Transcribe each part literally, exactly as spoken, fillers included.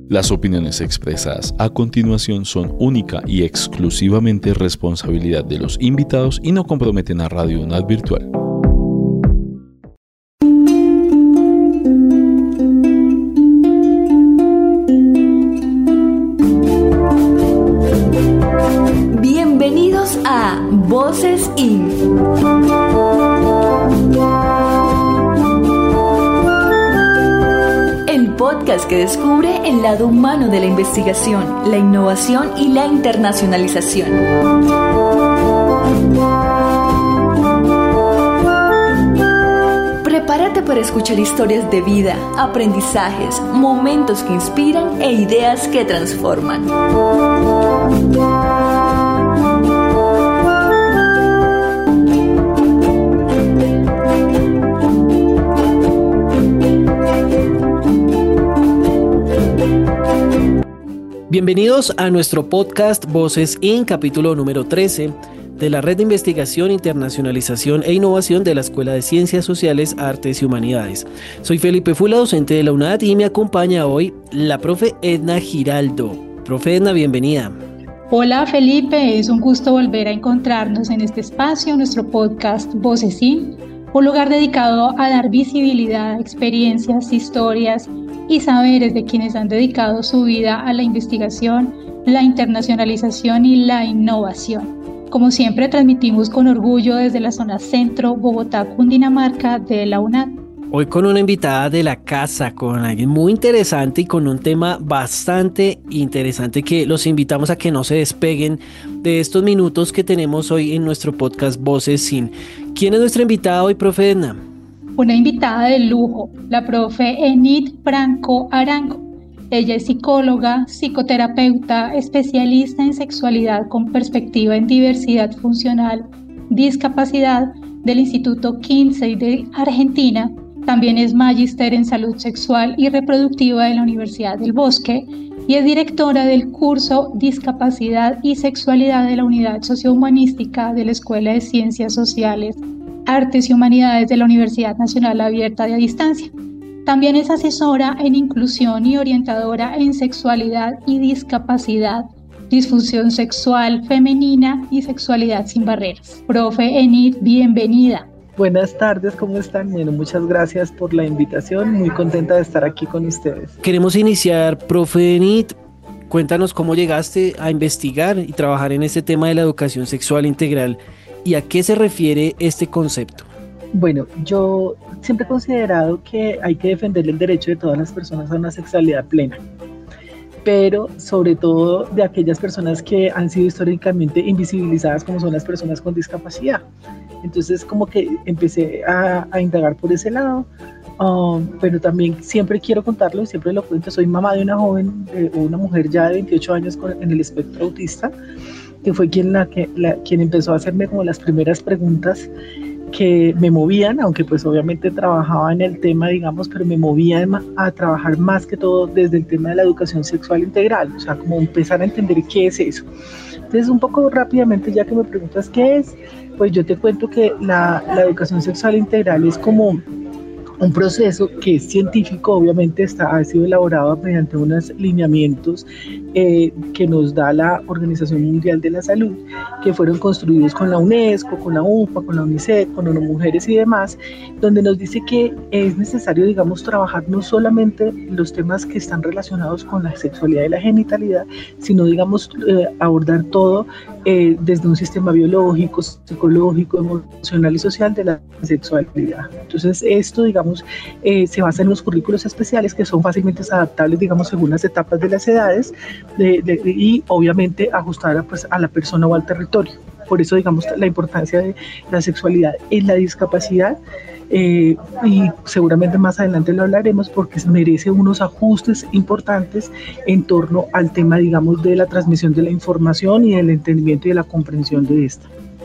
Las opiniones expresadas a continuación son única y exclusivamente responsabilidad de los invitados y no comprometen a Radio UNAD Virtual. Bienvenidos a Voces In. Podcast que descubre el lado humano de la investigación, la innovación y la internacionalización. Prepárate para escuchar historias de vida, aprendizajes, momentos que inspiran e ideas que transforman. Bienvenidos a nuestro podcast Voces In, capítulo número trece de la Red de Investigación, Internacionalización e Innovación de la Escuela de Ciencias Sociales, Artes y Humanidades. Soy Felipe Fula, docente de la UNAD, y me acompaña hoy la profe Edna Giraldo. Profe Edna, bienvenida. Hola Felipe, es un gusto volver a encontrarnos en este espacio, nuestro podcast Voces In, un lugar dedicado a dar visibilidad a experiencias, historias y saberes de quienes han dedicado su vida a la investigación, la internacionalización y la innovación. Como siempre, transmitimos con orgullo desde la zona centro, Bogotá, Cundinamarca, de la UNAD. Hoy con una invitada de la casa, con alguien muy interesante y con un tema bastante interesante que los invitamos a que no se despeguen de estos minutos que tenemos hoy en nuestro podcast Voces Sin. ¿Quién es nuestra invitada hoy, profe Edna? Una invitada de lujo, la profe Enid Franco Arango. Ella es psicóloga, psicoterapeuta, especialista en sexualidad con perspectiva en diversidad funcional, discapacidad del Instituto Kinsey de Argentina. También es magíster en salud sexual y reproductiva de la Universidad del Bosque y es directora del curso Discapacidad y Sexualidad de la Unidad Sociohumanística de la Escuela de Ciencias Sociales, Artes y Humanidades de la Universidad Nacional Abierta de Distancia. También es asesora en inclusión y orientadora en sexualidad y discapacidad, disfunción sexual femenina y sexualidad sin barreras. Profe Enid, bienvenida. Buenas tardes, ¿cómo están? Bueno, muchas gracias por la invitación, muy contenta de estar aquí con ustedes. Queremos iniciar, profe Enid, cuéntanos cómo llegaste a investigar y trabajar en este tema de la educación sexual integral. ¿Y a qué se refiere este concepto? Bueno, yo siempre he considerado que hay que defender el derecho de todas las personas a una sexualidad plena, pero sobre todo de aquellas personas que han sido históricamente invisibilizadas, como son las personas con discapacidad. Entonces como que empecé a, a indagar por ese lado, um, pero también siempre quiero contarlo y siempre lo cuento. Soy mamá de una joven, de una mujer ya de veintiocho años con, en el espectro autista, que fue quien, la, que, la, quien empezó a hacerme como las primeras preguntas que me movían, aunque pues obviamente trabajaba en el tema, digamos, pero me movían a trabajar más que todo desde el tema de la educación sexual integral, o sea, como empezar a entender qué es eso. Entonces, un poco rápidamente, ya que me preguntas qué es, pues yo te cuento que la, la educación sexual integral es como un proceso que es científico, obviamente está, ha sido elaborado mediante unos lineamientos eh, que nos da la Organización Mundial de la Salud, que fueron construidos con la UNESCO, con la U N F P A, con la UNICEF, con ONU Mujeres y demás, donde nos dice que es necesario, digamos, trabajar no solamente los temas que están relacionados con la sexualidad y la genitalidad, sino, digamos, eh, abordar todo eh, desde un sistema biológico, psicológico, emocional y social de la sexualidad. Entonces, esto, digamos, Eh, se basa en los currículos especiales que son fácilmente adaptables, digamos, según las etapas de las edades de, de, de, y obviamente ajustar pues, a la persona o al territorio. Por eso, digamos, la importancia de la sexualidad en la discapacidad eh, y seguramente más adelante lo hablaremos porque merece unos ajustes importantes en torno al tema, digamos, de la transmisión de la información y del entendimiento y de la comprensión de esta.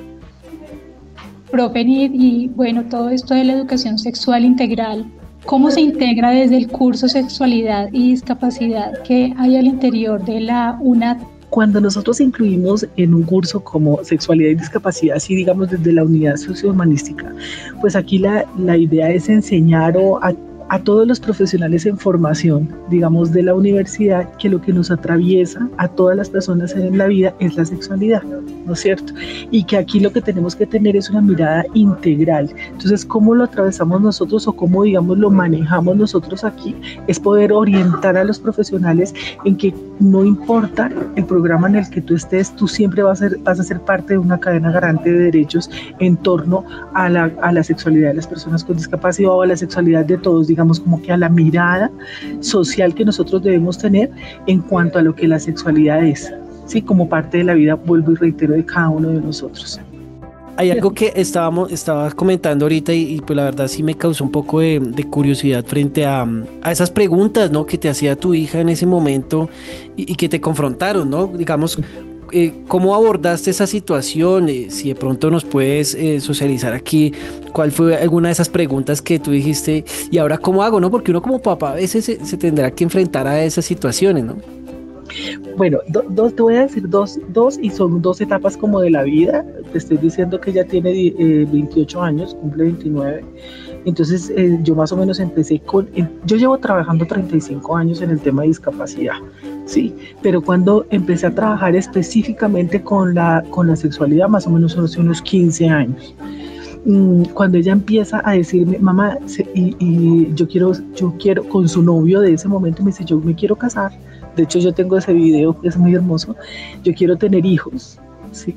Profe Enid, y bueno, todo esto de la educación sexual integral, ¿cómo se integra desde el curso Sexualidad y Discapacidad que hay al interior de la UNAD? Cuando nosotros incluimos en un curso como Sexualidad y Discapacidad, así digamos desde la unidad sociohumanística, pues aquí la, la idea es enseñar o a a todos los profesionales en formación, digamos, de la universidad, que lo que nos atraviesa a todas las personas en la vida es la sexualidad, ¿no es cierto? Y que aquí lo que tenemos que tener es una mirada integral. Entonces, ¿cómo lo atravesamos nosotros o cómo, digamos, lo manejamos nosotros aquí? Es poder orientar a los profesionales en que no importa el programa en el que tú estés, tú siempre vas a ser, vas a ser parte de una cadena garante de derechos en torno a la, a la sexualidad de las personas con discapacidad o a la sexualidad de todos, digamos, como que a la mirada social que nosotros debemos tener en cuanto a lo que la sexualidad es, ¿sí? Como parte de la vida, vuelvo y reitero, de cada uno de nosotros. Hay algo que estábamos, estabas comentando ahorita y, y pues la verdad sí me causó un poco de, de curiosidad frente a, a esas preguntas, ¿no?, que te hacía tu hija en ese momento y, y que te confrontaron, ¿no? Digamos, eh, ¿cómo abordaste esa situación? Eh, si de pronto nos puedes eh, socializar aquí, ¿cuál fue alguna de esas preguntas que tú dijiste? Y ahora, ¿cómo hago, no? Porque uno como papá a veces se, se tendrá que enfrentar a esas situaciones, ¿no? Bueno, do, do, te voy a decir dos, dos y son dos etapas como de la vida. Te estoy diciendo que ella tiene eh, veintiocho años, cumple veintinueve. Entonces eh, yo más o menos empecé con, eh, yo llevo trabajando treinta y cinco años en el tema de discapacidad, sí, pero cuando empecé a trabajar específicamente con la, con la sexualidad, más o menos hace unos quince años. Cuando ella empieza a decirme, mamá, y, y yo quiero, yo quiero, con su novio de ese momento me dice, yo me quiero casar. De hecho, yo tengo ese video que es muy hermoso. Yo quiero tener hijos, ¿sí?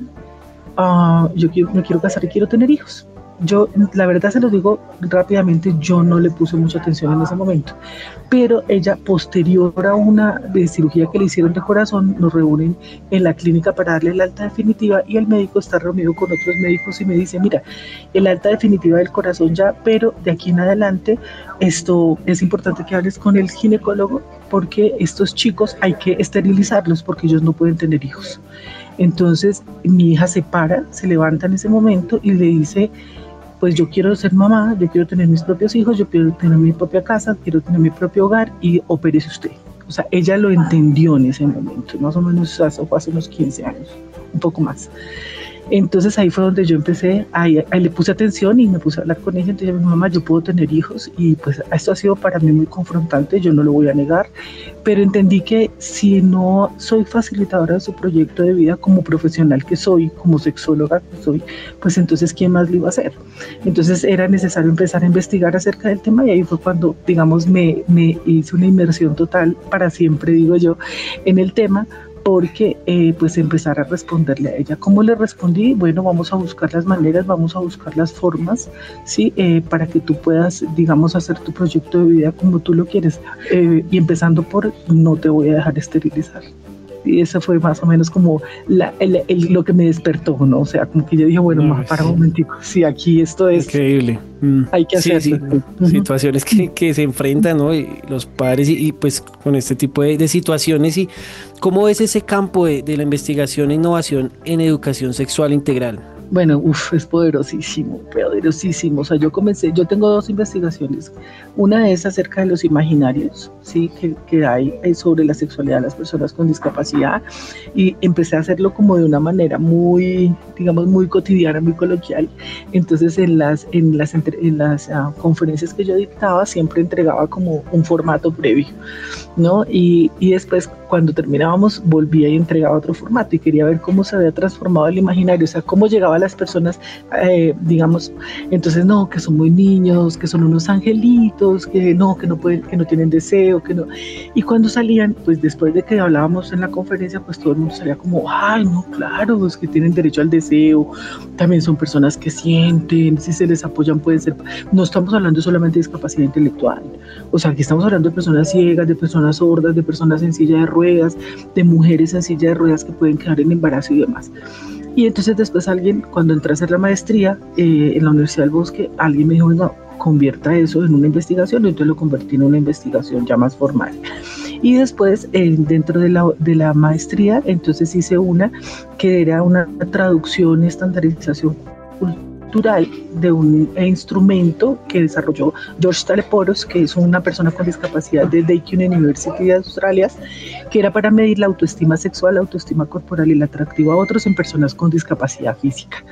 Uh, yo quiero, me quiero casar y quiero tener hijos. Yo, la verdad se lo digo rápidamente, yo no le puse mucha atención en ese momento. Pero ella, posterior a una de cirugía que le hicieron de corazón, nos reúnen en la clínica para darle el alta definitiva y el médico está reunido con otros médicos y me dice, mira, el alta definitiva del corazón ya, pero de aquí en adelante esto es importante que hables con el ginecólogo porque estos chicos hay que esterilizarlos porque ellos no pueden tener hijos. Entonces mi hija se para, se levanta en ese momento y le dice, pues yo quiero ser mamá, yo quiero tener mis propios hijos, yo quiero tener mi propia casa, quiero tener mi propio hogar y opérese usted. O sea, ella lo entendió en ese momento, más o menos hace, hace unos quince años, un poco más. Entonces ahí fue donde yo empecé, ahí, ahí le puse atención y me puse a hablar con ella. Entonces mi mamá, yo puedo tener hijos y pues esto ha sido para mí muy confrontante, yo no lo voy a negar, pero entendí que si no soy facilitadora de su proyecto de vida como profesional que soy, como sexóloga que soy, pues entonces ¿quién más lo iba a hacer? Entonces era necesario empezar a investigar acerca del tema y ahí fue cuando, digamos, me, me hice una inmersión total, para siempre digo yo, en el tema, porque eh, pues empezar a responderle a ella. ¿Cómo le respondí? Bueno, vamos a buscar las maneras, vamos a buscar las formas, ¿sí? Eh, para que tú puedas, digamos, hacer tu proyecto de vida como tú lo quieres. Eh, y empezando por, no te voy a dejar esterilizar. Y eso fue más o menos como la, el, el, lo que me despertó, ¿no? O sea, como que yo dije, bueno, no, para sí. un momentico, sí, aquí esto es... Increíble. Mm. Hay que hacer sí, sí. Uh-huh. Situaciones que, que se enfrentan, ¿no? Y los padres y, y pues con este tipo de, de situaciones. ¿Y cómo es ese campo de, de la investigación e innovación en educación sexual integral? Bueno, uf, es poderosísimo, poderosísimo. O sea, yo comencé, yo tengo dos investigaciones. Una es acerca de los imaginarios, sí, que, que hay sobre la sexualidad de las personas con discapacidad, y empecé a hacerlo como de una manera muy, digamos, muy cotidiana, muy coloquial. Entonces, en las, en las, en las uh, conferencias que yo dictaba, siempre entregaba como un formato previo, ¿no? Y, y después, cuando terminábamos, volvía y entregaba otro formato y quería ver cómo se había transformado el imaginario, o sea, cómo llegaba a las personas, eh, digamos, entonces no, que son muy niños, que son unos angelitos, que no, que no pueden, que no tienen deseo, que no. Y cuando salían, pues después de que hablábamos en la conferencia, pues todo el mundo salía como, ay, no, claro, es que tienen derecho al deseo, también son personas que sienten, si se les apoyan pueden ser, no estamos hablando solamente de discapacidad intelectual, o sea, aquí estamos hablando de personas ciegas, de personas sordas, de personas en silla de ruedas, de mujeres en silla de ruedas que pueden quedar en embarazo y demás. Y entonces después alguien, cuando entré a hacer la maestría eh, en la Universidad del Bosque, alguien me dijo, no, convierta eso en una investigación, y entonces lo convertí en una investigación ya más formal. Y después, eh, dentro de la, de la maestría, entonces hice una que era una traducción y estandarización cultural de un instrumento que desarrolló George Taleporos, que es una persona con discapacidad de Deakin University de Australia, que era para medir la autoestima sexual, la autoestima corporal y el atractivo a otros en personas con discapacidad física.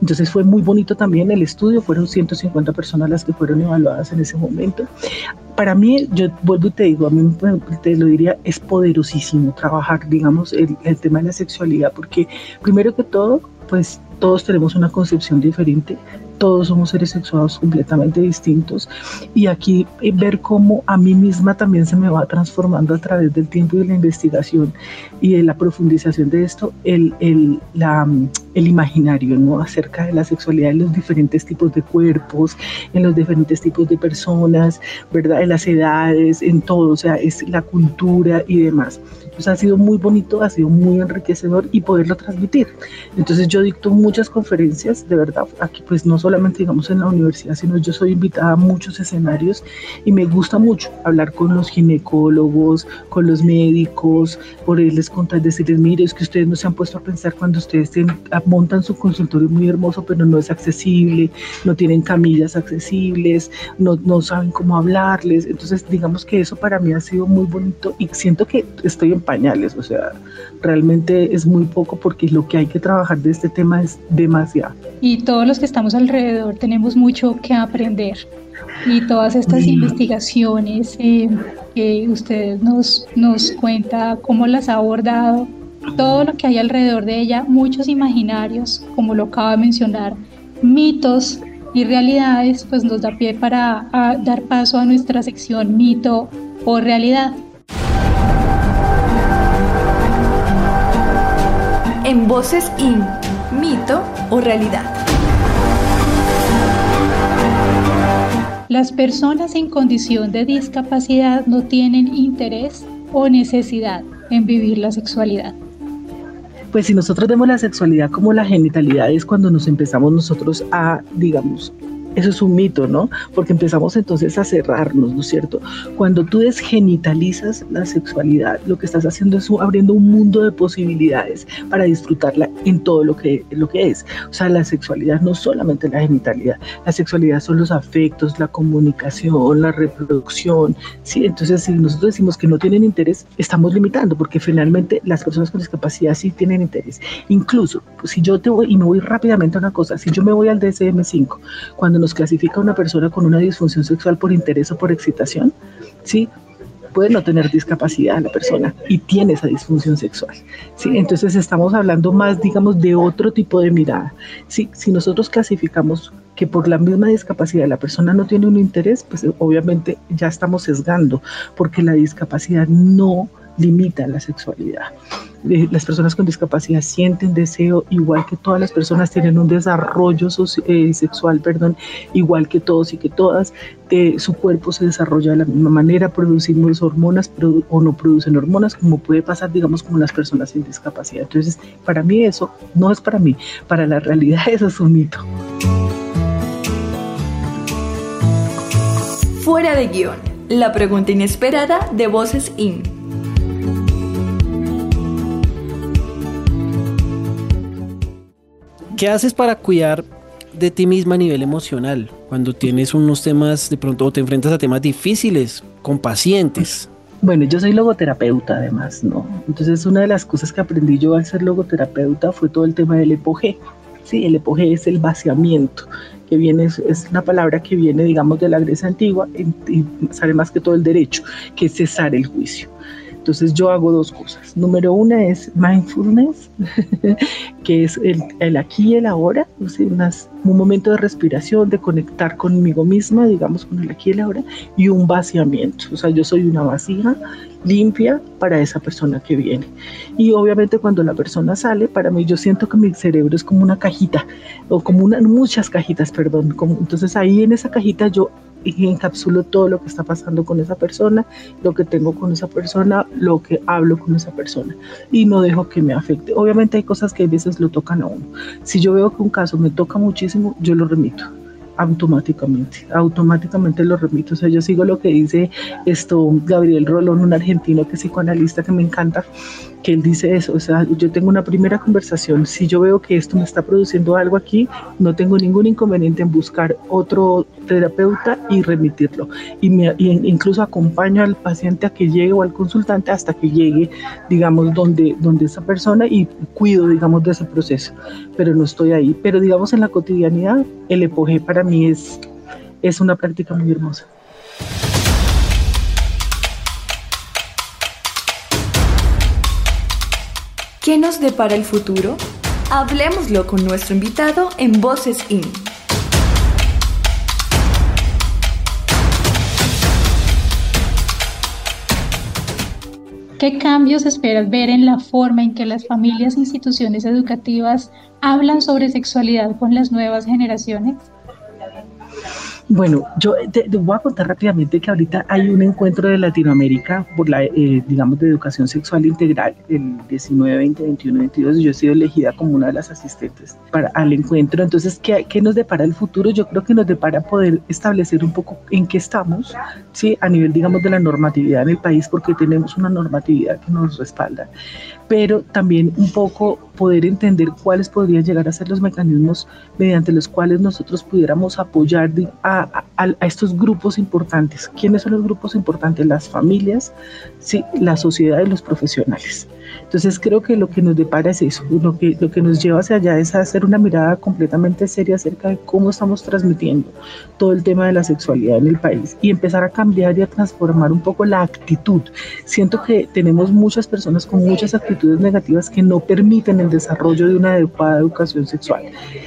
Entonces fue muy bonito también el estudio, fueron ciento cincuenta personas las que fueron evaluadas en ese momento. Para mí, yo vuelvo y te digo, a mí te lo diría, es poderosísimo trabajar, digamos, el, el tema de la sexualidad, porque primero que todo, pues todos tenemos una concepción diferente, todos somos seres sexuados completamente distintos, y aquí eh, ver cómo a mí misma también se me va transformando a través del tiempo y de la investigación y de la profundización de esto, el, el, la, el imaginario, ¿no?, acerca de la sexualidad en los diferentes tipos de cuerpos, en los diferentes tipos de personas, ¿verdad?, en las edades, en todo, o sea, es la cultura y demás. Entonces ha sido muy bonito, ha sido muy enriquecedor y poderlo transmitir. Entonces yo dicto muchas conferencias, de verdad, aquí pues no solamente digamos en la universidad, sino yo soy invitada a muchos escenarios y me gusta mucho hablar con los ginecólogos, con los médicos, poderles contar, decirles, mire, es que ustedes no se han puesto a pensar cuando ustedes tienen, montan su consultorio muy hermoso, pero no es accesible, no tienen camillas accesibles, no, no saben cómo hablarles. Entonces digamos que eso para mí ha sido muy bonito y siento que estoy en pañales, o sea, realmente es muy poco porque lo que hay que trabajar de este tema es demasiado. Y todos los que estamos alrededor tenemos mucho que aprender, y todas estas sí. investigaciones eh, que usted nos, nos cuenta cómo las ha abordado, todo lo que hay alrededor de ella, muchos imaginarios, como lo acaba de mencionar, mitos y realidades, pues nos da pie para a dar paso a nuestra sección mito o realidad. En Voces In, mito o realidad. Las personas en condición de discapacidad no tienen interés o necesidad en vivir la sexualidad. Pues si nosotros vemos la sexualidad como la genitalidad, es cuando nos empezamos nosotros a, digamos, eso es un mito, ¿no? Porque empezamos entonces a cerrarnos, ¿no es cierto? Cuando tú desgenitalizas la sexualidad, lo que estás haciendo es abriendo un mundo de posibilidades para disfrutarla en todo lo que, lo que es. O sea, la sexualidad no solamente la genitalidad, la sexualidad son los afectos, la comunicación, la reproducción, ¿sí? Entonces, si nosotros decimos que no tienen interés, estamos limitando, porque finalmente las personas con discapacidad sí tienen interés. Incluso, pues, si yo te voy, y me voy rápidamente a una cosa, si yo me voy al D S M cinco, cuando nos clasifica una persona con una disfunción sexual por interés o por excitación, ¿sí?, puede no tener discapacidad la persona y tiene esa disfunción sexual, ¿sí? Entonces estamos hablando más, digamos, de otro tipo de mirada, ¿sí? Si nosotros clasificamos que por la misma discapacidad la persona no tiene un interés, pues obviamente ya estamos sesgando, porque la discapacidad no limita la sexualidad. Las personas con discapacidad sienten deseo igual que todas las personas, tienen un desarrollo eh, sexual, perdón, igual que todos y que todas. Eh, su cuerpo se desarrolla de la misma manera, producimos hormonas produ- o no producen hormonas, como puede pasar, digamos, con las personas sin discapacidad. Entonces, para mí eso no es para mí, para la realidad eso es un mito. Fuera de guión, la pregunta inesperada de Voces In. ¿Qué haces para cuidar de ti misma a nivel emocional cuando tienes unos temas, de pronto, o te enfrentas a temas difíciles con pacientes? Bueno, yo soy logoterapeuta además, ¿no? Entonces una de las cosas que aprendí yo al ser logoterapeuta fue todo el tema del EPOGÉ. Sí, el EPOGÉ es el vaciamiento, que viene, es una palabra que viene, digamos, de la Grecia antigua y sabe más que todo el derecho, que es cesar el juicio. Entonces yo hago dos cosas. Número una es mindfulness, que es el, el aquí y el ahora, o sea, unas, un momento de respiración, de conectar conmigo misma, digamos, con el aquí y el ahora, y un vaciamiento. O sea, yo soy una vasija limpia para esa persona que viene. Y obviamente cuando la persona sale, para mí yo siento que mi cerebro es como una cajita, o como una, muchas cajitas, perdón. Como, entonces ahí en esa cajita yo encapsulo todo lo que está pasando con esa persona, lo que tengo con esa persona, lo que hablo con esa persona, y no dejo que me afecte. Obviamente hay cosas que a veces lo tocan a uno. Si yo veo que un caso me toca muchísimo, yo lo remito automáticamente, automáticamente lo remito. O sea, yo sigo lo que dice esto Gabriel Rolón, un argentino que es psicoanalista que me encanta, que él dice eso. O sea, yo tengo una primera conversación, si yo veo que esto me está produciendo algo aquí, no tengo ningún inconveniente en buscar otro terapeuta y remitirlo, y, me, y incluso acompaño al paciente a que llegue o al consultante hasta que llegue, digamos, donde, donde esa persona, y cuido, digamos, de ese proceso, pero no estoy ahí. Pero digamos, en la cotidianidad, el E P O G para mí es, es una práctica muy hermosa. ¿Qué nos depara el futuro? Hablemoslo con nuestro invitado en Voces In. ¿Qué cambios esperas ver en la forma en que las familias e instituciones educativas hablan sobre sexualidad con las nuevas generaciones? Bueno, yo te, te voy a contar rápidamente que ahorita hay un encuentro de Latinoamérica por la, eh, digamos, de educación sexual integral, el diecinueve, veinte, veintiuno, veintidós. Yo he sido elegida como una de las asistentes para al encuentro. Entonces, ¿qué, qué nos depara el futuro? Yo creo que nos depara poder establecer un poco en qué estamos, ¿sí? A nivel, digamos, de la normatividad en el país, porque tenemos una normatividad que nos respalda, pero también un poco poder entender cuáles podrían llegar a ser los mecanismos mediante los cuales nosotros pudiéramos apoyar a, a, a estos grupos importantes. ¿Quiénes son los grupos importantes? Las familias, sí, la sociedad y los profesionales. Entonces creo que lo que nos depara es eso, lo que, lo que nos lleva hacia allá es a hacer una mirada completamente seria acerca de cómo estamos transmitiendo todo el tema de la sexualidad en el país y empezar a cambiar y a transformar un poco la actitud. Siento que tenemos muchas personas con muchas actitudes negativas que no permiten el desarrollo de una adecuada educación sexual,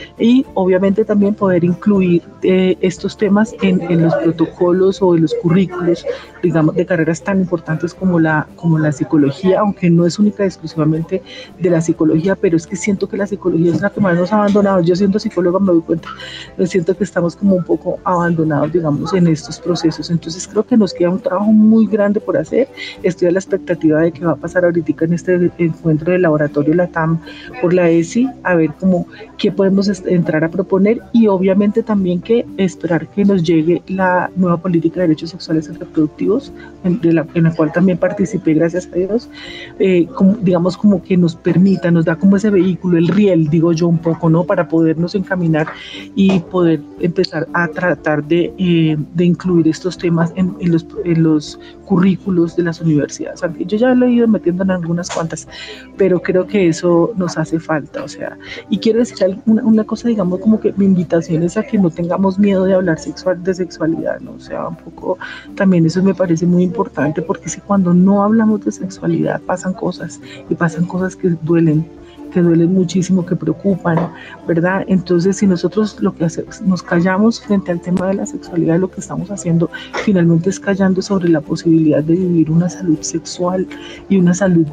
y obviamente también poder incluir eh, estos temas en, en los protocolos o en los currículos, digamos, de carreras tan importantes como la, como la psicología, aunque no es única y exclusivamente de la psicología, pero es que siento que la psicología es la que más nos ha abandonado. Yo siendo psicóloga me doy cuenta, me siento que estamos como un poco abandonados, digamos, en estos procesos. Entonces creo que nos queda un trabajo muy grande por hacer. Estoy a la expectativa de que va a pasar ahorita en este encuentro del laboratorio LATAM por la E S I, a ver cómo, qué podemos entrar a proponer, y obviamente también que esperar que nos llegue la nueva política de derechos sexuales y reproductivos, en, de la, en la cual también participé, gracias a Dios, eh, como, digamos, como que nos permita, nos da como ese vehículo, el riel, digo yo un poco, ¿no? Para podernos encaminar y poder empezar a tratar de, eh, de incluir estos temas en, en, los, en los currículos de las universidades. Yo ya lo he ido metiendo en algunas cuantas, pero creo que eso nos hace falta, o sea, y quiero decir una, una cosa, digamos, como que mi invitación es a que no tengamos miedo de hablar sexual, de sexualidad, ¿no? O sea, un poco, también eso me parece muy importante, porque si cuando no hablamos de sexualidad pasan cosas, y pasan cosas que duelen, que duelen muchísimo, que preocupan, ¿verdad? Entonces, si nosotros lo que hacemos, nos callamos frente al tema de la sexualidad, lo que estamos haciendo finalmente es callando sobre la posibilidad de vivir una salud sexual y una salud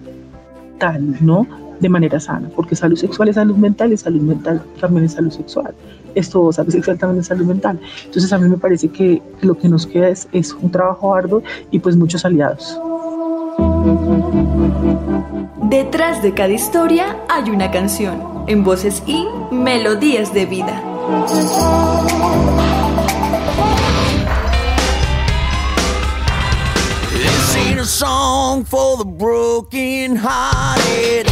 mental, ¿no? De manera sana, porque salud sexual es salud mental y salud mental también es salud sexual. Esto, salud sexual también es salud mental. Entonces a mí me parece que lo que nos queda es, es un trabajo arduo y pues muchos aliados. Detrás de cada historia hay una canción. En Voces In, Melodías de Vida. This ain't a song for the broken hearted.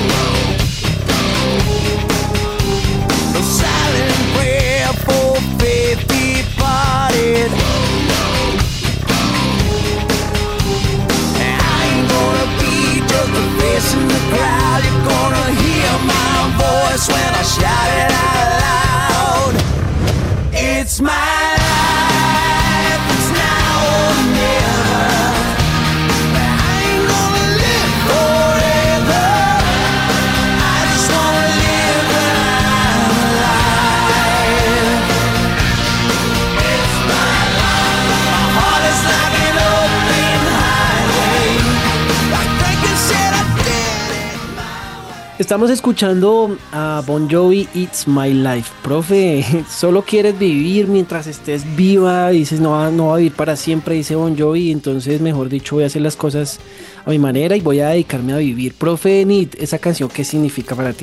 A silent prayer for faith departed. I ain't gonna be just a face in the crowd. You're gonna hear my voice when I shout it out loud. It's my life, it's now or never. Estamos escuchando a Bon Jovi, It's My Life. Profe, solo quieres vivir mientras estés viva, dices no, no va a vivir para siempre, dice Bon Jovi, entonces mejor dicho voy a hacer las cosas a mi manera y voy a dedicarme a vivir. Profe Nit, esa canción, ¿qué significa para ti?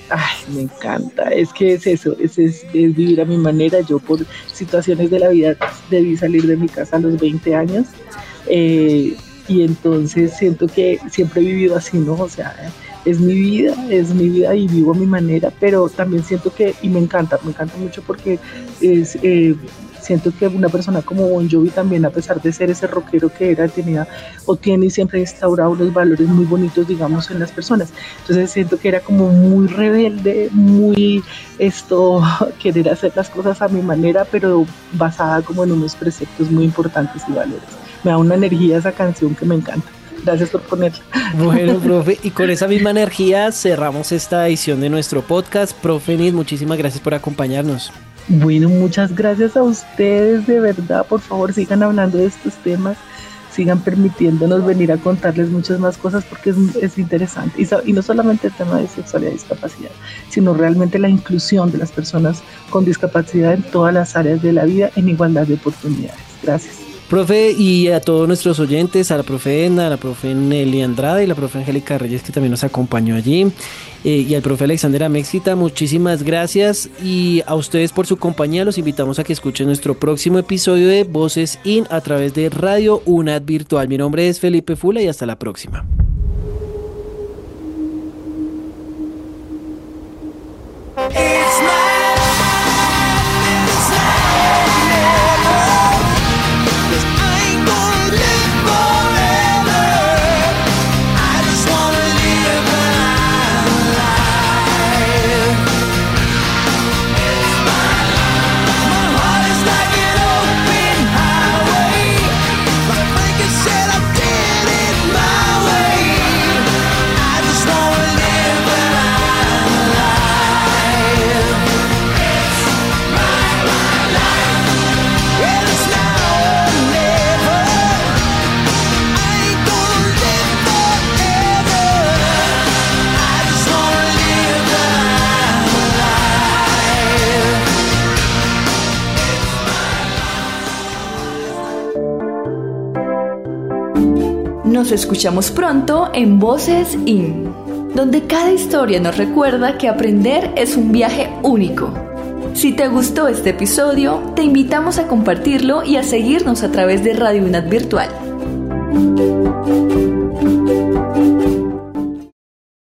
Ay, me encanta, es que es eso, es, es, es vivir a mi manera. Yo por situaciones de la vida debí salir de mi casa a los veinte años, eh, y entonces siento que siempre he vivido así, ¿no? O sea, es mi vida, es mi vida y vivo a mi manera, pero también siento que, y me encanta, me encanta mucho porque es... Eh, siento que una persona como Bon Jovi también, a pesar de ser ese rockero que era, tenía o tiene y siempre ha instaurado unos valores muy bonitos, digamos, en las personas. Entonces siento que era como muy rebelde, muy esto, querer hacer las cosas a mi manera, pero basada como en unos preceptos muy importantes y valores. Me da una energía esa canción que me encanta. Gracias por ponerla. Bueno, profe, y con esa misma energía cerramos esta edición de nuestro podcast. Profe Enid, muchísimas gracias por acompañarnos. Bueno, muchas gracias a ustedes, de verdad. Por favor, sigan hablando de estos temas, sigan permitiéndonos venir a contarles muchas más cosas, porque es, es interesante. Y, so, y no solamente el tema de sexualidad y discapacidad, sino realmente la inclusión de las personas con discapacidad en todas las áreas de la vida en igualdad de oportunidades. Gracias. Profe, y a todos nuestros oyentes, a la profe Edna, a la profe Nelly Andrade y la profe Angélica Reyes, que también nos acompañó allí, eh, y al profe Alexander Amexita, muchísimas gracias, y a ustedes por su compañía. Los invitamos a que escuchen nuestro próximo episodio de Voces In a través de Radio UNAD Virtual. Mi nombre es Felipe Fula y hasta la próxima. Nos escuchamos pronto en Voces In, donde cada historia nos recuerda que aprender es un viaje único. Si te gustó este episodio, te invitamos a compartirlo y a seguirnos a través de Radio UNAD Virtual.